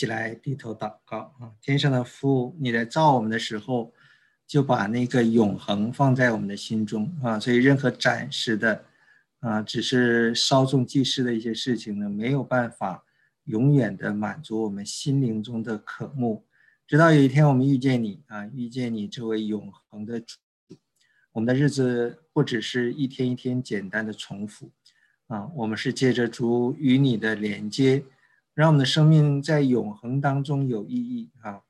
起来低头祷告啊！天上的父，你在造我们的时候，就把那个永恒放在我们的心中啊，所以任何暂时的只是稍纵即逝的一些事情呢，没有办法永远的满足我们心灵中的渴慕。直到有一天我们遇见你啊，遇见你这位永恒的主，我们的日子不只是一天一天简单的重复啊，我们是借着主与你的连接，让我们的生命在永恒当中有意义啊。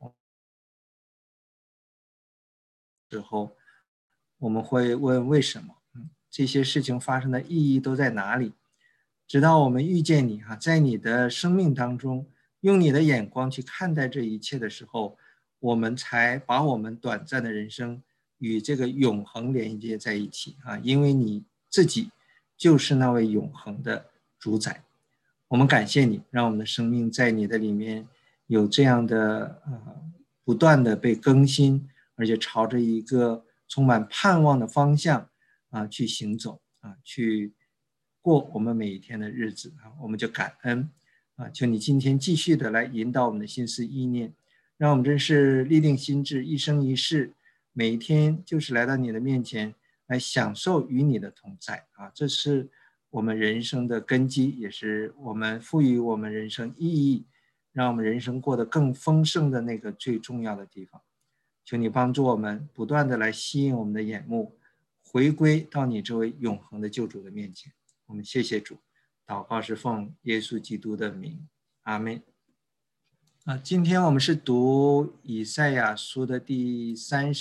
之后我们会问为什么，这些事情发生的意义都在哪里？直到我们遇见你在你的生命当中，用你的眼光去看待这一切的时候，我们才把我们短暂的人生与这个永恒连接在一起因为你自己就是那位永恒的主宰。我们感谢你，让我们的生命在你的里面有这样的不断的被更新，而且朝着一个充满盼望的方向去行走去过我们每一天的日子我们就感恩求你今天继续的来引导我们的心思意念，让我们真是立定心志，一生一世，每一天就是来到你的面前，来享受与你的同在这是我们人生的根基，也是我们赋予我们人生意义，让我们人生过得更丰盛的那个最重要的地方。求你帮助我们不断的来吸引我们的眼目，回归到你这位永恒的救主的面前。我们谢谢主，祷告是奉耶稣基督的名，阿们。今天我们是读以赛亚书的第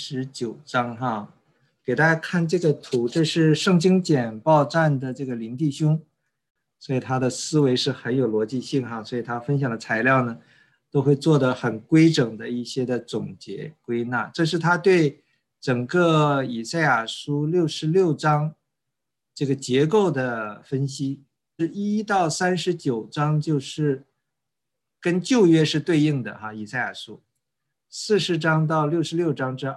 39章给大家看这个图，这是圣经简报站的这个林弟兄，所以他的思维是很有逻辑性所以他分享的材料呢都会做得很规整的一些的总结归纳。这是他对整个以赛亚书66章这个结构的分析，1到39章就是跟旧约是对应的以赛亚书，40章到66章这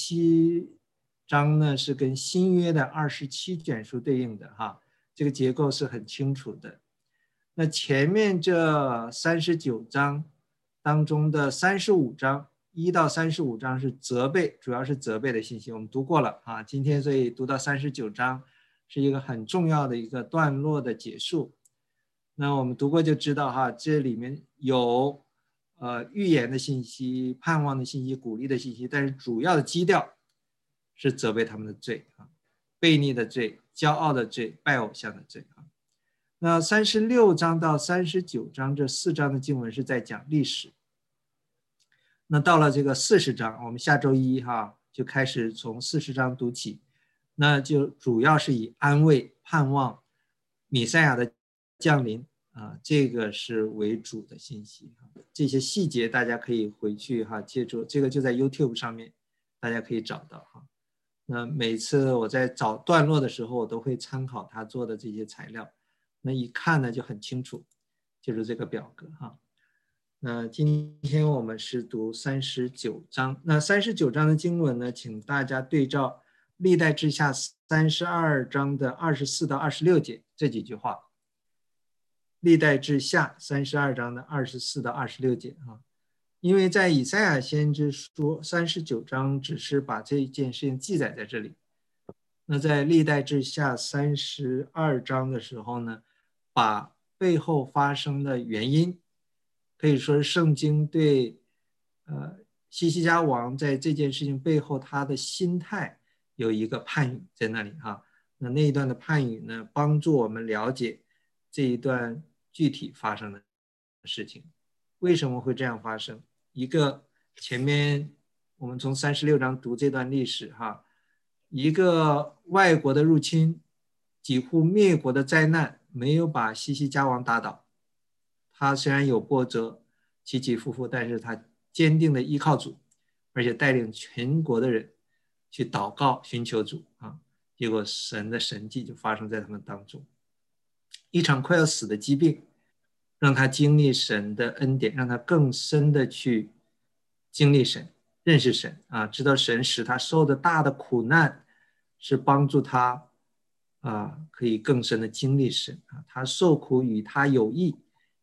27章呢是跟新约的27卷书对应的这个结构是很清楚的。那前面这39章当中的35章1到35章是责备，主要是责备的信息，我们读过了今天所以读到39章是一个很重要的一个段落的结束。那我们读过就知道这里面有预言的信息、盼望的信息、鼓励的信息，但是主要的基调是责备他们的罪悖逆的罪、骄傲的罪、拜偶像的罪那36章到39章这4章的经文是在讲历史。那到了这个40章，我们下周一就开始从40章读起，那就主要是以安慰、盼望、弥赛亚的降临这个是为主的信息这些细节大家可以回去接触，这个就在 YouTube 上面大家可以找到那每次我在找段落的时候，我都会参考他做的这些材料，那一看呢就很清楚，就是这个表格那今天我们是读39章，那39章的经文呢，请大家对照历代志下32章的24到26节这几句话。历代志下32章的24到26节因为在以赛亚先知书39章只是把这件事情记载在这里，那在历代志下32章的时候呢，把背后发生的原因，可以说是圣经对西西家王在这件事情背后他的心态有一个判语在那里那一段的判语呢，帮助我们了解这一段具体发生的事情为什么会这样发生。一个前面我们从36章读这段历史一个外国的入侵几乎灭国的灾难没有把西西家王打倒，他虽然有波折起起伏伏，但是他坚定的依靠主，而且带领全国的人去祷告寻求主结果神的神迹就发生在他们当中。一场快要死的疾病让他经历神的恩典，让他更深的去经历神，认识神知道神使他受的大的苦难是帮助他可以更深的经历神他受苦与他有益，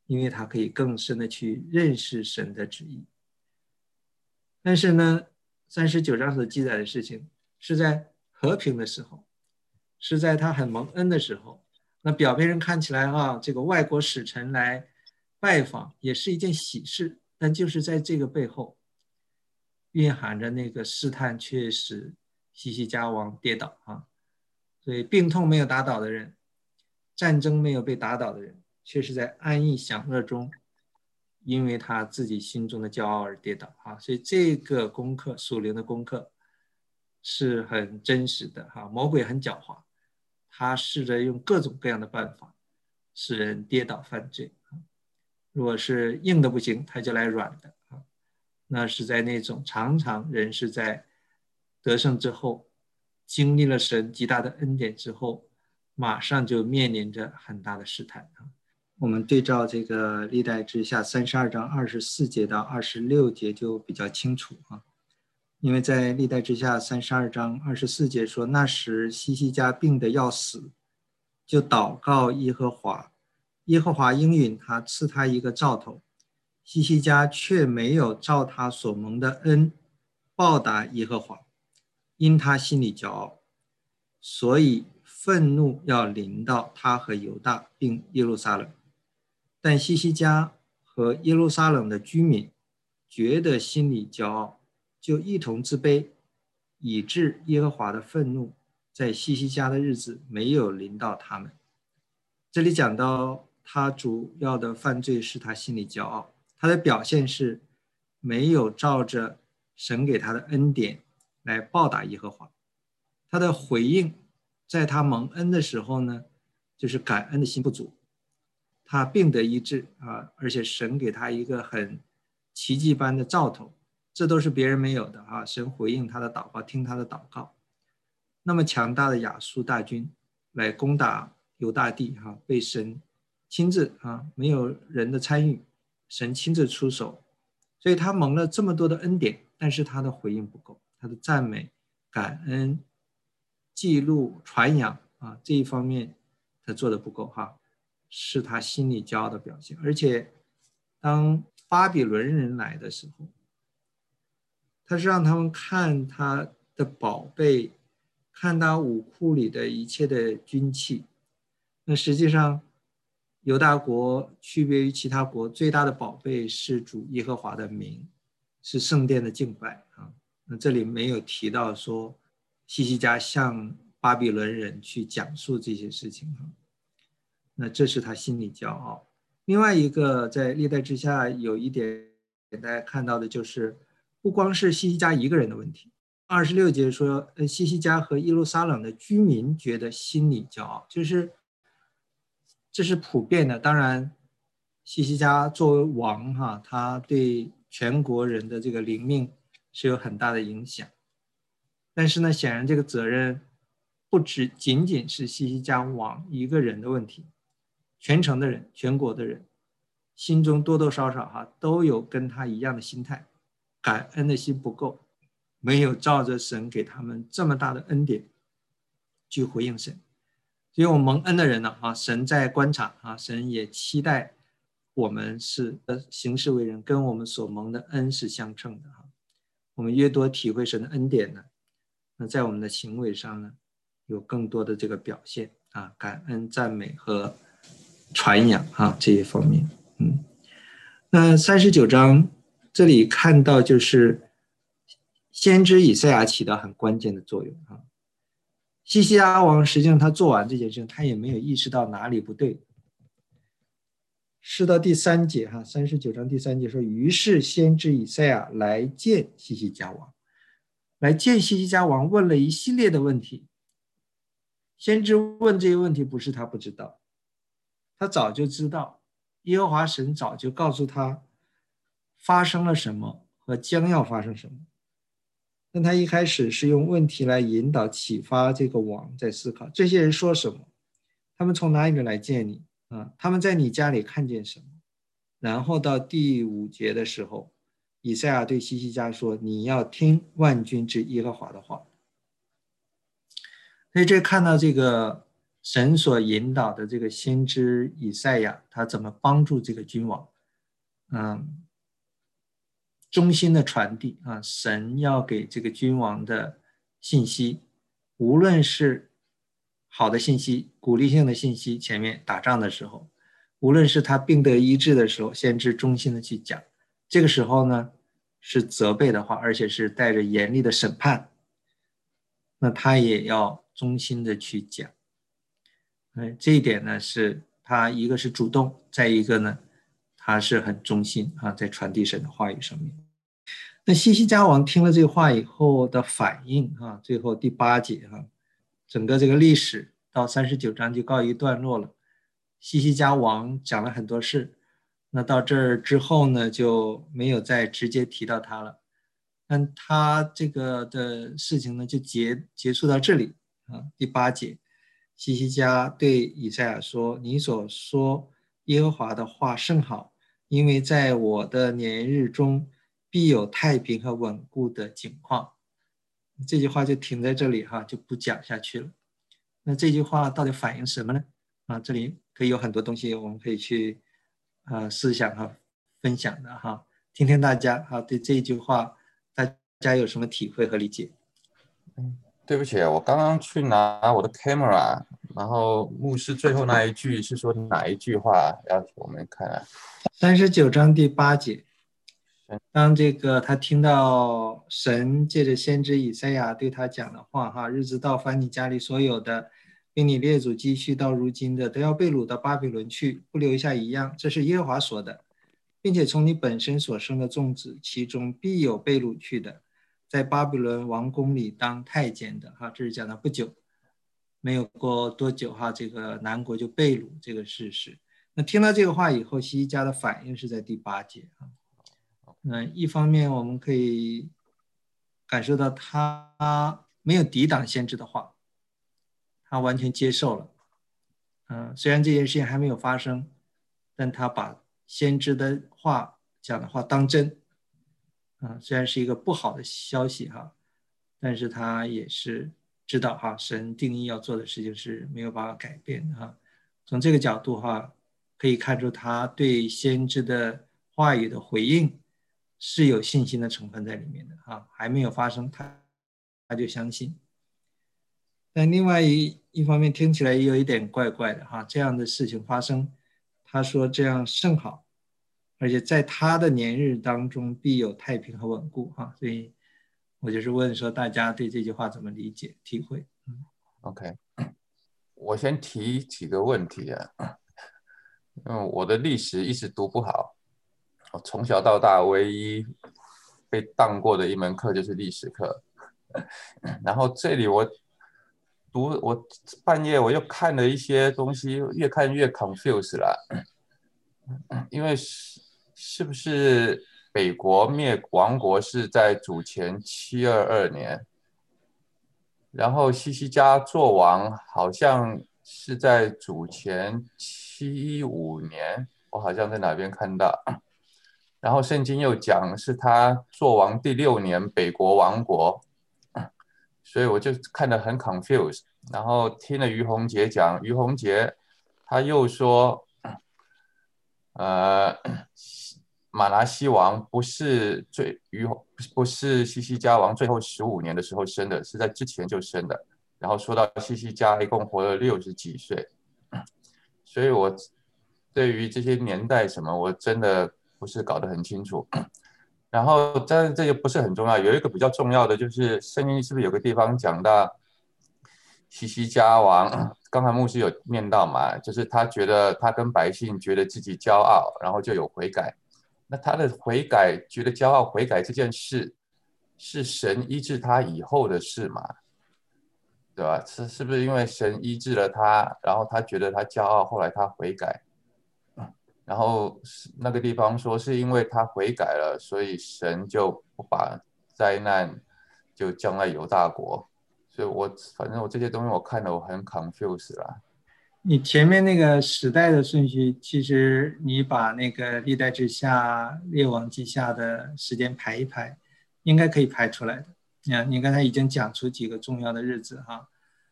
因为他可以更深的去认识神的旨意。但是呢，39章所记载的事情是在和平的时候，是在他很蒙恩的时候。那表面上看起来这个外国使臣来拜访也是一件喜事，但就是在这个背后蕴含着那个试探，却使西西家王跌倒所以病痛没有打倒的人，战争没有被打倒的人，却是在安逸享乐中因为他自己心中的骄傲而跌倒所以这个功课，属灵的功课是很真实的魔鬼很狡猾，他试着用各种各样的办法使人跌倒犯罪如果是硬的不行，他就来软的那是在那种常常人是在得胜之后，经历了神极大的恩典之后，马上就面临着很大的试探我们对照这个历代志下32章24节到26节就比较清楚因为在历代志下32章24节说，那时西西家病得要死，就祷告耶和华，耶和华应允他，赐他一个兆头。西西家却没有照他所蒙的恩报答耶和华，因他心里骄傲，所以愤怒要临到他和犹大并耶路撒冷。但西西家和耶路撒冷的居民觉得心里骄傲，就一同自卑，以致耶和华的愤怒在西西家的日子没有临到他们。这里讲到他主要的犯罪是他心里骄傲，他的表现是没有照着神给他的恩典来报答耶和华。他的回应在他蒙恩的时候呢，就是感恩的心不足，他病得医治而且神给他一个很奇迹般的兆头，这都是别人没有的神回应他的祷告，听他的祷告。那么强大的亚述大军来攻打犹大地被神亲自没有人的参与，神亲自出手，所以他蒙了这么多的恩典，但是他的回应不够，他的赞美、感恩、记录、传扬这一方面他做的不够是他心里骄傲的表现。而且当巴比伦人来的时候，他是让他们看他的宝贝，看他武库里的一切的军器。那实际上犹大国区别于其他国最大的宝贝是主耶和华的名，是圣殿的敬拜那这里没有提到说西西家向巴比伦人去讲述这些事情那这是他心里骄傲。另外一个在历代之下有一点大家看到的就是不光是西西家一个人的问题。26节说西西家和耶路撒冷的居民觉得心里骄傲，就是这是普遍的。当然西西家作为王他对全国人的这个灵命是有很大的影响，但是呢显然这个责任不仅仅是西西家王一个人的问题，全城的人，全国的人心中多多少少都有跟他一样的心态，感恩的心不够，没有照着神给他们这么大的恩典去回应神。所以我们蒙恩的人呢神在观察神也期待我们是行事为人跟我们所蒙的恩是相称的我们越多体会神的恩典呢，那在我们的行为上呢有更多的这个表现感恩、赞美和传扬这一方面。那39章这里看到就是先知以赛亚起到很关键的作用西西家王实际上他做完这件事情，他也没有意识到哪里不对。是到第3节39章第3节说，于是先知以赛亚来见西西家王，来见西西家王，问了一系列的问题。先知问这些问题不是他不知道，他早就知道，耶和华神早就告诉他发生了什么和将要发生什么。但他一开始是用问题来引导启发这个王在思考这些人说什么，他们从哪里来见你他们在你家里看见什么。然后到第5节的时候，以赛亚对西西家说，你要听万军之耶和华的话。所以这看到这个神所引导的这个先知以赛亚，他怎么帮助这个君王，忠心的传递啊，神要给这个君王的信息，无论是好的信息、鼓励性的信息，前面打仗的时候，无论是他病得医治的时候，先知忠心的去讲，这个时候呢是责备的话，而且是带着严厉的审判，那他也要忠心的去讲。这一点呢是他一个是主动，再一个呢他是很忠心啊，在传递神的话语上面。那西西家王听了这个话以后的反应啊，最后第8节啊，整个这个历史到39章就告一段落了。西西家王讲了很多事，那到这儿之后呢，就没有再直接提到他了。但他这个的事情呢，就结束到这里啊。第8节，西西家对以赛亚说：“你所说耶和华的话甚好，因为在我的年日中必有太平和稳固的景况。”这句话就停在这里哈，就不讲下去了。那这句话到底反映什么呢？这里可以有很多东西我们可以去思想和分享的哈，听听大家对这一句话大家有什么体会和理解？ 对不起，我刚刚去拿我的 camera，然后牧师最后那一句是说哪一句话？要我们看啊。 39章第8节，当这个他听到神借着先知以赛亚对他讲的话哈，日子到，凡你家里所有的，并你列祖积蓄到如今的，都要被掳到巴比伦去，不留下一样。这是耶和华说的，并且从你本身所生的众子，其中必有被掳去的，在巴比伦王宫里当太监的哈。这是讲的不久，没有过多久哈，这个南国就被掳这个事实。那听到这个话以后，西西家的反应是在第8节啊。一方面我们可以感受到他没有抵挡先知的话，他完全接受了。虽然这件事情还没有发生，但他把先知的话讲的话当真。虽然是一个不好的消息哈，但是他也是知道哈，神定义要做的事情是没有办法改变的哈。从这个角度哈，可以看出他对先知的话语的回应是有信心的成分在里面的哈，还没有发生，他就相信。但另外一方面听起来也有一点怪怪的哈，这样的事情发生，他说这样甚好，而且在他的年日当中必有太平和稳固哈，所以我就是问说大家对这句话怎么理解体会 OK， 我先提几个问题啊。我的历史一直读不好，我从小到大唯一被当过的一门课就是历史课。然后这里我半夜我又看了一些东西，越看越 confused 了。因为是不是北国灭亡国是在主前722年，然后西西家做王好像是在主前715年，我好像在哪边看到。然后圣经又讲是他做王第6年北国亡国，所以我就看得很 confused。然后听了于洪杰讲，于洪杰他又说，呃，马拿西王不是西西家王最后15年的时候生的，是在之前就生的。然后说到西西家一共活了60几岁，所以我对于这些年代什么，我真的不是搞得很清楚。然后，但是这个不是很重要，有一个比较重要的就是圣经是不是有个地方讲到西西家王？刚才牧师有念到嘛，就是他觉得他跟百姓觉得自己骄傲，然后就有悔改。那他的悔改，觉得骄傲悔改这件事，是神医治他以后的事嘛？对吧？是不是因为神医治了他，然后他觉得他骄傲，后来他悔改？然后那个地方说是因为他悔改了，所以神就不把灾难就降在犹大国。所以反正我这些东西我看了我很 confused 啦。 你前面那个时代的顺序，其实你把那个历代志下、列王记下的时间排一排，应该可以排出来的。你看，你刚才已经讲出几个重要的日子哈。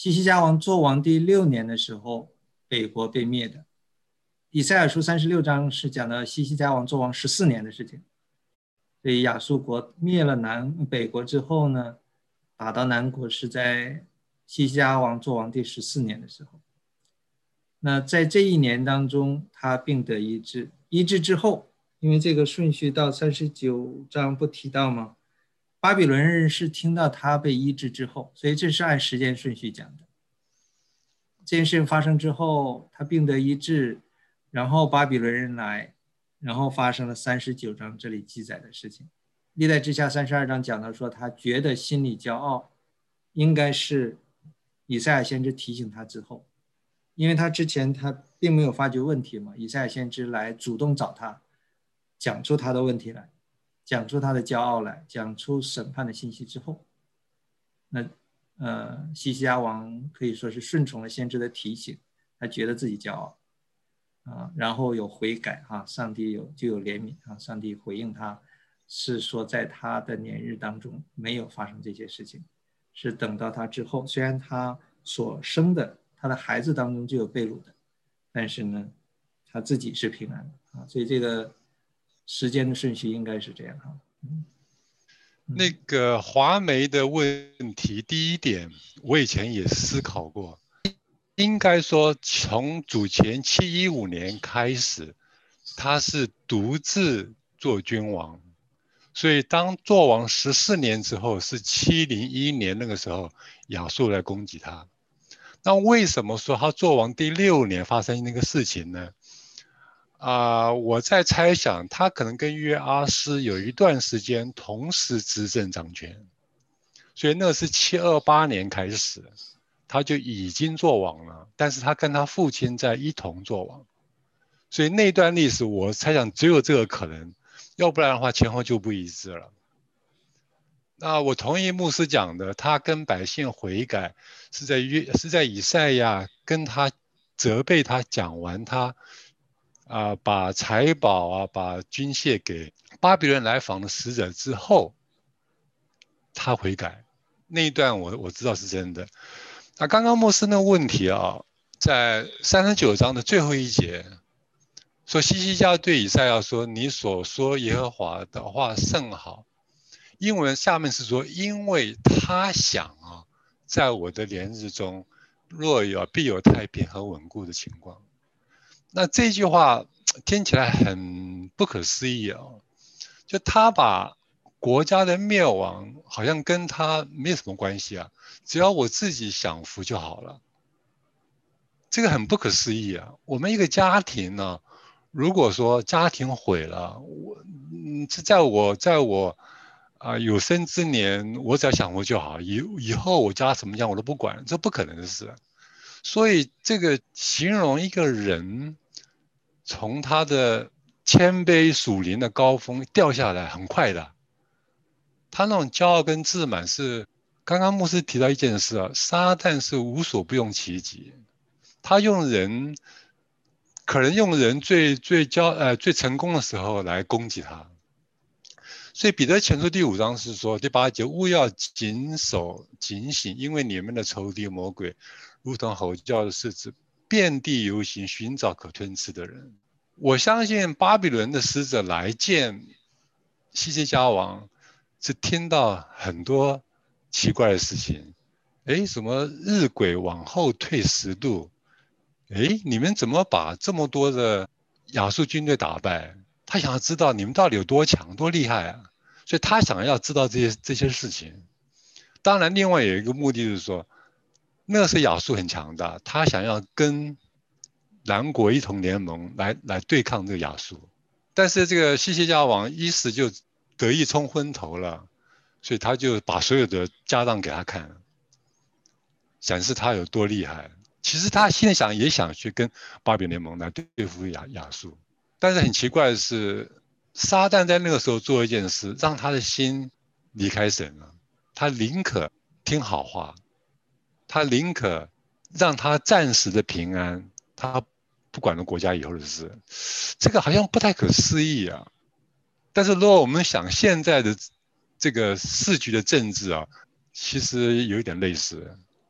西西家王做王第6年的时候，北国被灭的。以赛亚书36章是讲的西西家王做王14年的事情。所以亚述国灭了北国之后呢，打到南国是在西西家王做王第14年的时候。那在这一年当中，他病得医治，医治之后，因为这个顺序到39章不提到吗？巴比伦人是听到他被医治之后，所以这是按时间顺序讲的。这件事情发生之后，他病得医治，然后巴比伦人来，然后发生了39章这里记载的事情。历代志下32章讲到说，他觉得心里骄傲，应该是以赛亚先知提醒他之后，因为他之前他并没有发觉问题嘛，以赛亚先知来主动找他，讲出他的问题来，讲出他的骄傲来，讲出审判的信息之后，那西西家王可以说是顺从了先知的提醒，他觉得自己骄傲然后有悔改上帝就有怜悯上帝回应他，是说在他的年日当中没有发生这些事情，是等到他之后，虽然他所生的他的孩子当中就有被掳的，但是呢他自己是平安的所以这个时间的顺序应该是这样那个华媒的问题，第一点我以前也思考过，应该说从主前715年开始，他是独自做君王，所以当做王14年之后，是701年那个时候亚述来攻击他。那为什么说他做王第6年发生那个事情呢？我在猜想，他可能跟约阿施有一段时间同时执政掌权，所以那是728年开始，他就已经做王了。但是他跟他父亲在一同做王，所以那段历史我猜想只有这个可能，要不然的话前后就不一致了。那我同意牧师讲的，他跟百姓悔改是在以赛亚跟他责备他讲完他。把财宝把军械给巴比伦来访的使者之后，他悔改那一段我知道是真的。那刚刚牧师那个问题在39章的最后一节说，西西家对以赛亚说：“你所说耶和华的话甚好。”英文下面是说：“因为他想在我的年日中，若有必有太平和稳固的情况。”那这句话听起来很不可思议就他把国家的灭亡好像跟他没什么关系只要我自己享福就好了，这个很不可思议我们一个家庭呢，如果说家庭毁了，在我有生之年，我只要享福就好，以后我家怎么样我都不管，这不可能的事。所以这个形容一个人从他的谦卑属灵的高峰掉下来很快的，他那种骄傲跟自满是，刚刚牧师提到一件事撒旦是无所不用其极，他可能用人最成功的时候来攻击他。所以彼得前书第5章是说第8节，务要谨守警醒，因为你们的仇敌魔鬼如同吼叫的狮子，遍地游行，寻找可吞吃的人。我相信巴比伦的使者来见西西家王，是听到很多奇怪的事情。什么日晷往后退10度？你们怎么把这么多的亚述军队打败？他想要知道你们到底有多强、多厉害所以他想要知道这些事情。当然，另外有一个目的就是说，那时亚述很强大，他想要跟南国一同联盟来对抗这个亚述。但是这个西西家王一时就得意冲昏头了，所以他就把所有的家当给他看，显示他有多厉害。其实他心里也想去跟巴比联盟来对付亚述，但是很奇怪的是，撒旦在那个时候做一件事，让他的心离开神了。他宁可听好话，他宁可让他暂时的平安，他不管了国家以后的事。这个好像不太可思议但是如果我们想现在的这个世局的政治其实有一点类似。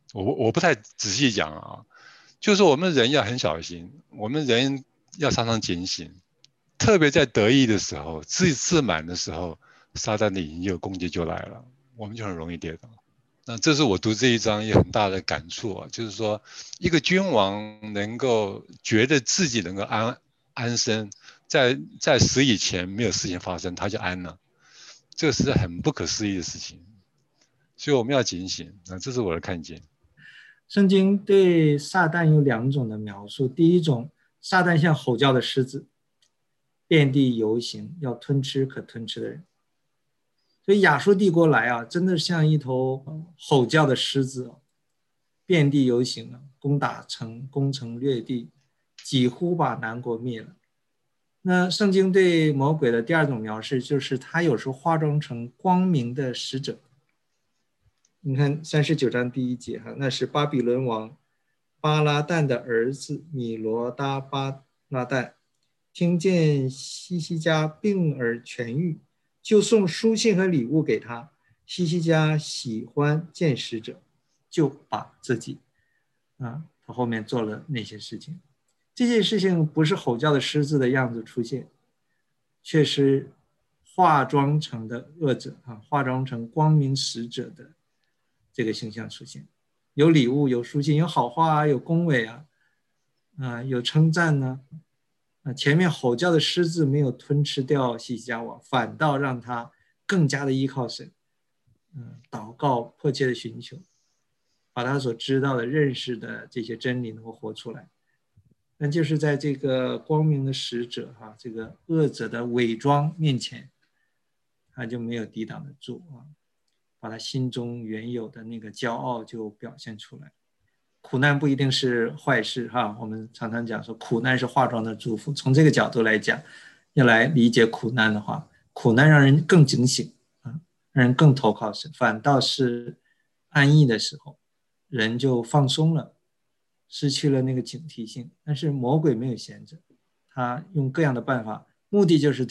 我不太仔细讲啊，就是我们人要很小心，我们人要常常警醒，特别在得意的时候、自满的时候，撒旦的引诱攻击就来了，我们就很容易跌倒。那这是我读这一章也很大的感触啊，就是说，一个君王能够觉得自己能够安身，在死以前没有事情发生，他就安了，这个是很不可思议的事情，所以我们要警醒。那这是我的看见。 圣经对撒旦有2种的描述，第一种，撒旦像吼叫的狮子，遍地游行，要吞吃可吞吃的人。所以亚述帝国来啊，真的像一头吼叫的狮子，遍地游行了，攻打城，攻城略地，几乎把南国灭了。那圣经对魔鬼的第2种描述，就是他有时候化妆成光明的使者。你看39章第1节哈，那是巴比伦王巴拉旦的儿子米罗达巴拉旦，听见西西家病而痊愈，就送书信和礼物给他。西西家喜欢见使者，就把自己他后面做了那些事情。这些事情不是吼叫的狮子的样子出现，却是化妆成的恶者化妆成光明使者的这个形象出现，有礼物，有书信，有好话有恭维有称赞呢。前面吼叫的狮子没有吞吃掉西西家王，反倒让他更加的依靠神，祷告，迫切的寻求，把他所知道的、认识的这些真理能够活出来。那就是在这个光明的使者这个恶者的伪装面前，他就没有抵挡得住把他心中原有的那个骄傲就表现出来。苦难不一定是坏事我们常常讲说苦难是化妆的祝福。从这个角度来讲，要来理解苦难的话，苦难让人更警醒让人更投靠神，反倒是安逸的时候，人就放松了，失去了那个警惕性。但是魔鬼没有闲着，他用各样的办法，目的就是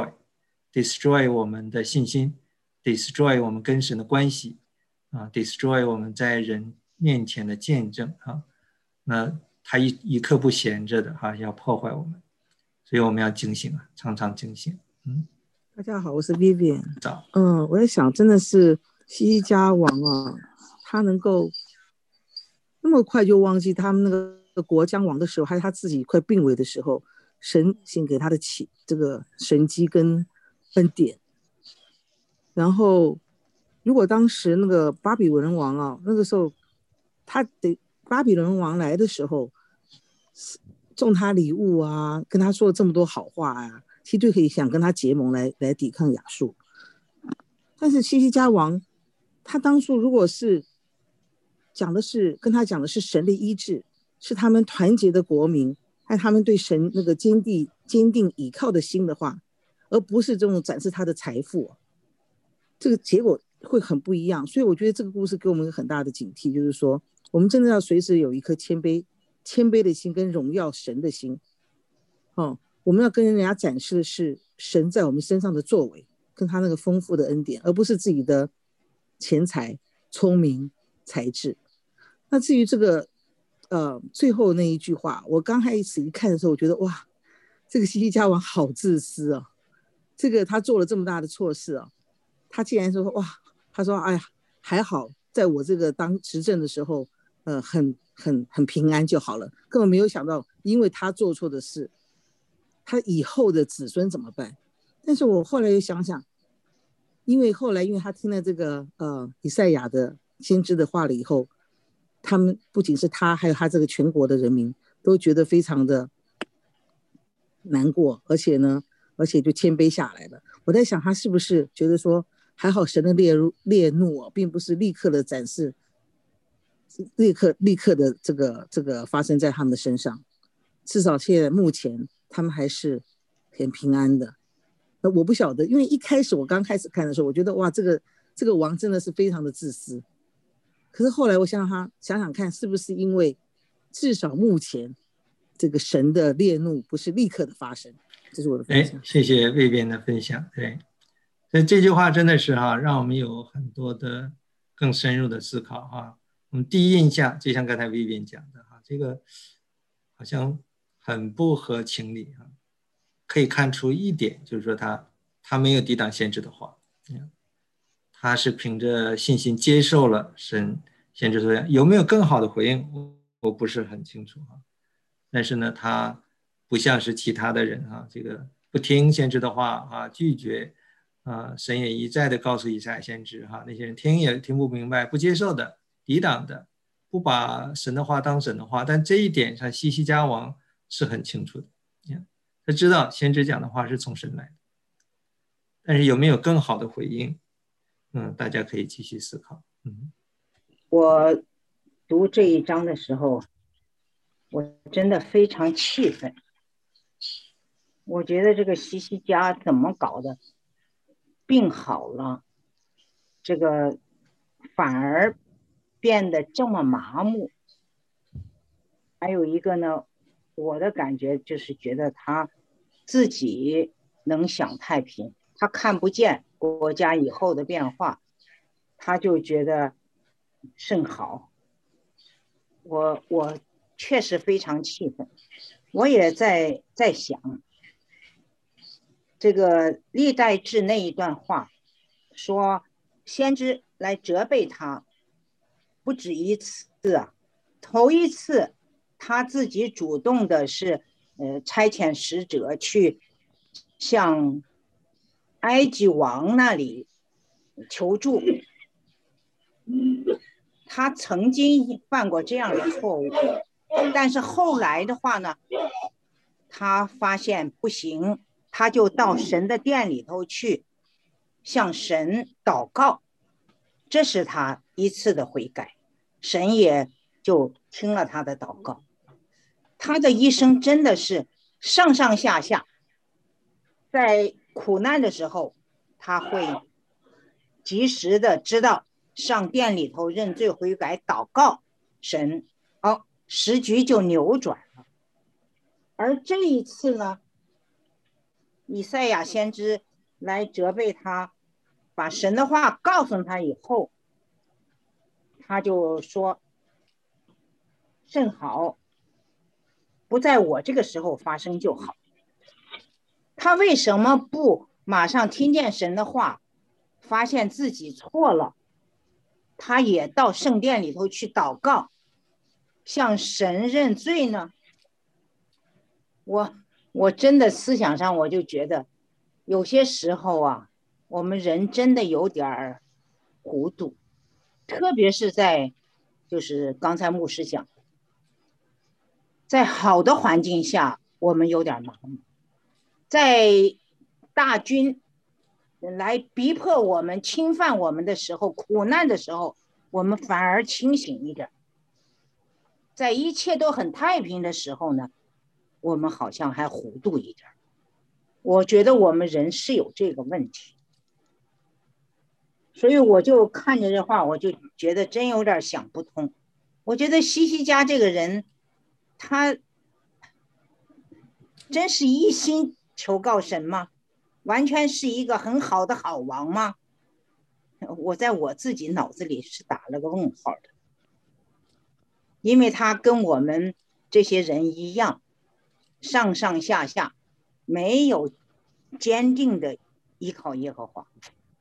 destroy 我们的信心， destroy 我们跟神的关系destroy 我们在人面前的见证那他一刻不闲着的要破坏我们，所以我们要警醒常常警醒。 大家好，我是 Vivian。我在想，真的是西西家王他能够那么快就忘记他们那个国将亡的时候，还有他自己快病危的时候，神先给他的这个神迹跟恩典。然后如果当时那个巴比伦王那个时候巴比伦王来的时候送他礼物跟他说了这么多好话其实就可以想跟他结盟来抵抗亚述。但是西西家王他当初如果是跟他讲的是神的医治，是他们团结的国民，还有他们对神那个坚定倚靠的心的话，而不是这种展示他的财富，这个结果会很不一样。所以我觉得这个故事给我们一个很大的警惕，就是说我们真的要随时有一颗谦卑的心跟荣耀神的心我们要跟人家展示的是神在我们身上的作为跟他那个丰富的恩典，而不是自己的钱财、聪明、才智。那至于这个最后那一句话，我刚开始一看的时候，我觉得哇，这个西西家王好自私这个他做了这么大的错事他竟然说哇，他说哎呀，还好在我这个当执政的时候很平安就好了，根本没有想到因为他做错的事，他以后的子孙怎么办。但是我后来又想想，因为他听了这个以赛亚的先知的话了以后，他们不仅是他，还有他这个全国的人民都觉得非常的难过，而且就谦卑下来了。我在想他是不是觉得说还好神的烈怒并不是立刻的展示，立刻的这个发生在他们的身上，至少现在目前他们还是很平安的。我不晓得，因为一开始我刚开始看的时候，我觉得哇，这个王真的是非常的自私。可是后来我想想看，是不是因为至少目前这个神的烈怒不是立刻的发生。这是我的分享。 谢谢魏编的分享。对，所以这句话真的是让我们有很多的更深入的思考第一印象就像刚才 Vivian 讲的哈，这个好像很不合情理啊。可以看出一点，就是说他没有抵挡先知的话，他是凭着信心接受了神先知所讲。有没有更好的回应，我不是很清楚啊。但是呢，他不像是其他的人啊，这个不听先知的话啊，拒绝啊，神也一再的告诉以赛亚先知哈，那些人听也听不明白，不接受的，抵挡的，不把神的话当神的话。但这一点上，西西家王是很清楚的，他知道先知讲的话是从神来的，但是有没有更好的回应？大家可以继续思考。 我读这一章的时候，我真的非常气愤。我觉得这个西西家怎么搞的？病好了，这个反而变得这么麻木。还有一个呢，我的感觉就是觉得他自己能享太平，他看不见国家以后的变化，他就觉得甚好。我确实非常气愤。我也在想，这个历代志那一段话说，先知来责备他不止一次啊，头一次他自己主动的是差遣使者去向埃及王那里求助。他曾经犯过这样的错误，但是后来的话呢，他发现不行，他就到神的殿里头去向神祷告，这是他一次的悔改，神也就听了他的祷告。他的一生真的是上上下下，在苦难的时候他会及时的知道上殿里头认罪悔改祷告，神时局就扭转了。而这一次呢，以赛亚先知来责备他，把神的话告诉他以后，他就说甚好，不在我这个时候发生就好。他为什么不马上听见神的话，发现自己错了，他也到圣殿里头去祷告，向神认罪呢？我真的思想上我就觉得，有些时候啊，我们人真的有点糊涂，特别是在就是刚才牧师讲，在好的环境下我们有点盲目，在大军来逼迫我们侵犯我们的时候，苦难的时候，我们反而清醒一点。在一切都很太平的时候呢，我们好像还糊涂一点。我觉得我们人是有这个问题，所以我就看着这话，我就觉得真有点想不通。我觉得西西家这个人，他真是一心求告神吗？完全是一个很好的好王吗？我在我自己脑子里是打了个问号的，因为他跟我们这些人一样，上上下下没有坚定的依靠耶和华。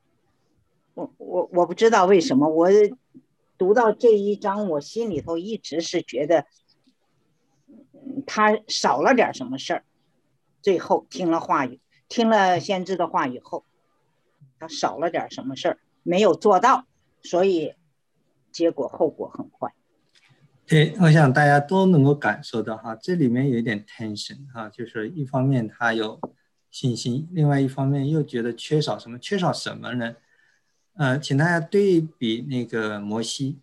我不知道为什么，我读到这一章，我心里头一直是觉得他少了点什么事儿。最后听了话语，听了先知的话以后，他少了点什么事儿，没有做到，所以结果后果很坏。 对，我想大家都能够感受到哈，这里面有一点 tension 哈，就是一方面他有信心，另外一方面又觉得缺少什么？缺少什么呢？请大家对比那个摩西。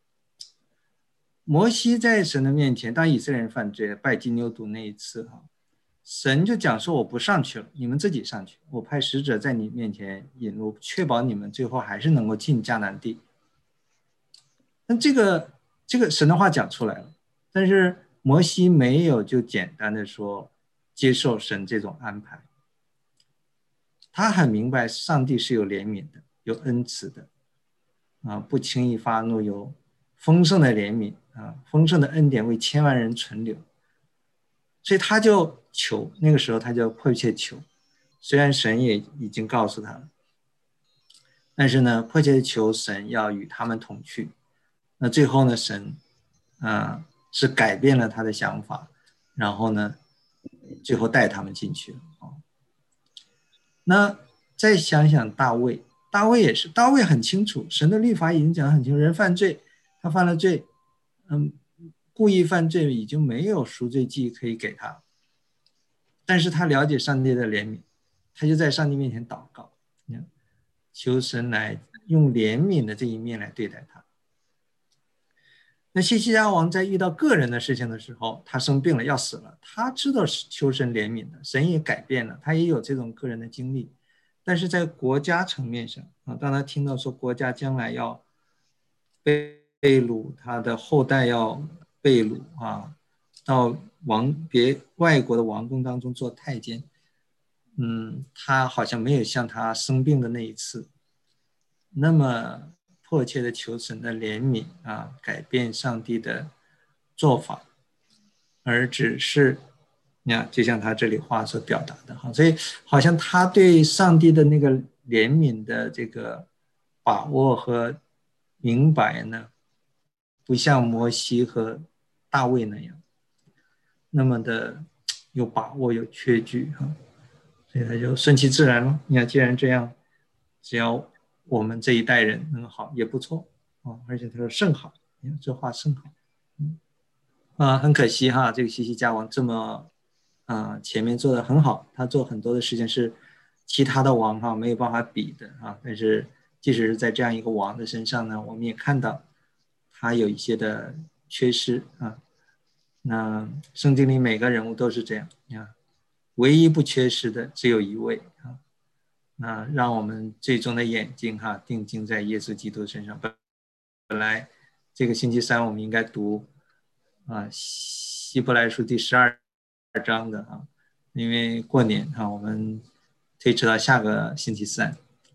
摩西在神的面前，当以色列人犯罪拜金牛犊那一次哈，神就讲说我不上去了，你们自己上去，我派使者在你面前引路，确保你们最后还是能够进迦南地。那这个神的话讲出来了，但是摩西没有就简单的说接受神这种安排，他很明白上帝是有怜悯的，有恩慈的，不轻易发怒，有丰盛的怜悯啊，丰盛的恩典为千万人存留。所以他就求，那个时候他就迫切求，虽然神也已经告诉他了，但是呢，迫切求神要与他们同去。那最后呢，神是改变了他的想法，然后呢，最后带他们进去了。那再想想大卫，大卫也是，大卫很清楚，神的律法已经讲得很清楚，人犯罪，他犯了罪，故意犯罪已经没有赎罪祭可以给他，但是他了解上帝的怜悯，他就在上帝面前祷告，求神来用怜悯的这一面来对待他。那西西家王在遇到个人的事情的时候，他生病了要死了，他知道是求神怜悯的，神也改变了，他也有这种个人的经历。但是在国家层面上当他听到说国家将来要被掳，他的后代要被掳到外国的王宫当中做太监，他好像没有像他生病的那一次那么迫切的求神的怜悯改变上帝的做法，而只是就像他这里话所表达的所以好像他对上帝的那个怜悯的这个把握和明白呢，不像摩西和大卫那样那么的有把握有确据所以他就顺其自然了。你看既然这样，只要我们这一代人能好也不错而且他说甚好，你看这话甚好很可惜这个西西家王这么前面做得很好，他做很多的事情是其他的王没有办法比的但是即使是在这样一个王的身上呢，我们也看到他有一些的缺失那圣经里每个人物都是这样唯一不缺失的只有一位那让我们最终的眼睛定睛在耶稣基督身上。本来这个星期三我们应该读希伯来书第12章的因为过年我们推迟到下个星期三。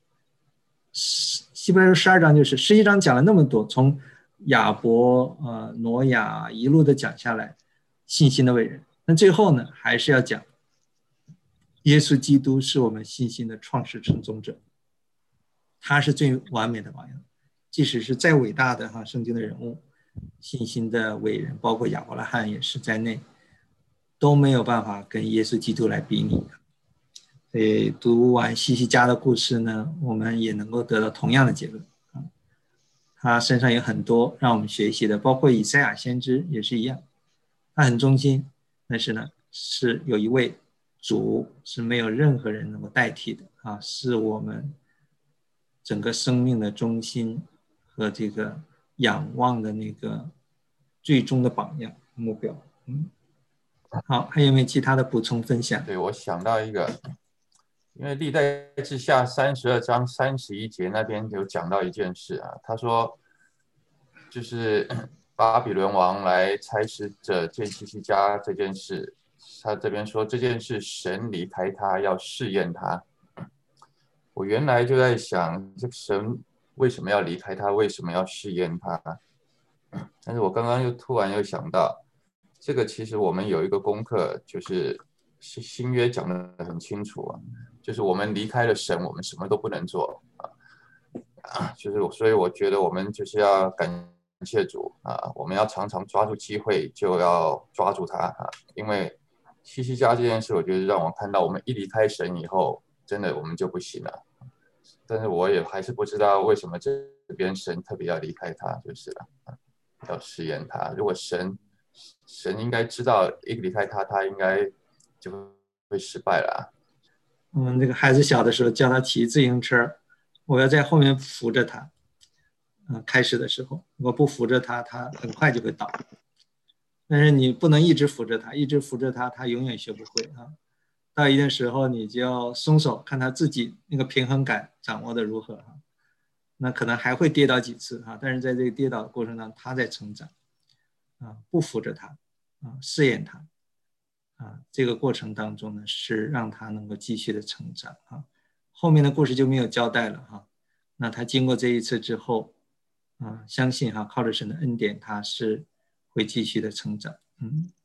希伯来书12章就是11章讲了那么多，从亚伯挪亚一路的讲下来信心的伟人，那最后呢还是要讲耶稣基督是我们信心的创始成终者，他是最完美的榜样。即使是再伟大的圣经的人物，信心的伟人，包括亚伯拉罕也是在内，都没有办法跟耶稣基督来比拟。所以读完西西家的故事呢，我们也能够得到同样的结论他身上有很多让我们学习的，包括以赛亚先知也是一样，他很忠心，但是呢是有一位主是没有任何人能够代替的是我们整个生命的中心和这个仰望的那个最终的榜样目标。好，还有没有其他的补充分享？ 对，我想到一个，因为历代志下32章31节那边有讲到一件事他说就是巴比伦王来差使者见西西家这件事，他这边说这件事神离开他要试验他。我原来就在想，这个神为什么要离开他，为什么要试验他？但是我刚刚突然想到，这个其实我们有一个功课，就是新约讲得很清楚就是我们离开了神，我们什么都不能做就是所以我觉得我们就是要感谢主我们要常常抓住机会，就要抓住它因为西西家这件事，我觉得让我看到，我们一离开神以后，真的我们就不行了。但是我也还是不知道为什么这边神特别要离开他，就是了要试验他。如果神应该知道一离开他，他应该就会失败了我们这个孩子小的时候教他骑自行车，我要在后面扶着他开始的时候我不扶着他，他很快就会倒。但是你不能一直扶着他，一直扶着他，他永远学不会到一定时候你就要松手，看他自己那个平衡感掌握的如何那可能还会跌倒几次但是在这个跌倒的过程当中他在成长不扶着他试验他这个过程当中呢是让他能够继续的成长后面的故事就没有交代了那他经过这一次之后相信靠着神的恩典，他是会继续的成长。